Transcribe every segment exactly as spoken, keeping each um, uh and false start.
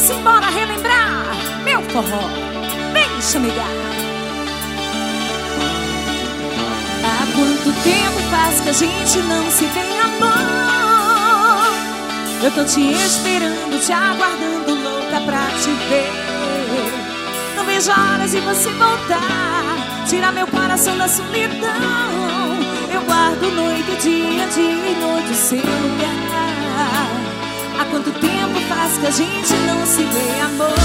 Simbora relembrar meu forró. Deixa amigar. Há quanto tempo faz que a gente não se vê, amor? Eu tô te esperando, te aguardando, louca pra te ver. Não vejo horas de você voltar, tirar meu coração da solidão. Eu guardo noite e dia, dia e noite o seu lugar. Há quanto tempo faz que a gente não se vê, amor?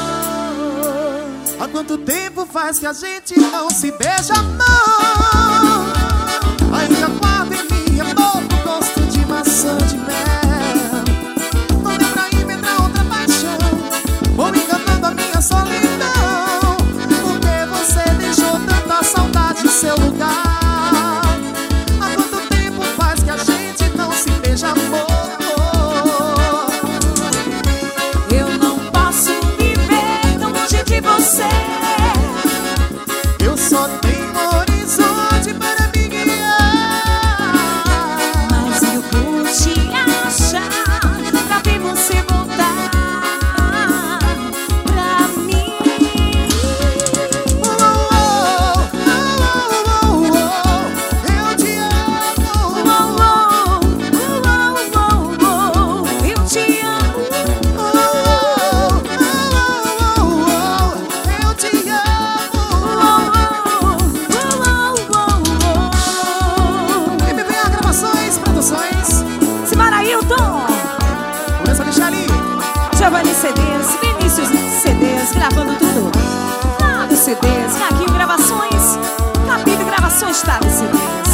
Há quanto tempo faz que a gente não se beija, amor? Ainda guardo em minha boca o gosto de maçã de mel. Não deu pra inventar outra paixão, vou enganando a minha solidão, porque você deixou tanta saudade em seu lugar. Há quanto tempo faz que a gente não se beija, amor? Eu só tenho um horizonte para me guiar, mas eu vou te achar pra ver você voltar pra mim. Oh, oh, oh, oh, oh, oh, eu te amo. Oh, oh, oh, oh, oh, eu te amo. Oh, oh, oh, oh, eu te amo. Giovanni C Ds, Vinícius C Ds, gravando tudo. Fábio C Ds, Caquinho Gravações, Capito Gravações, Fábio C Ds.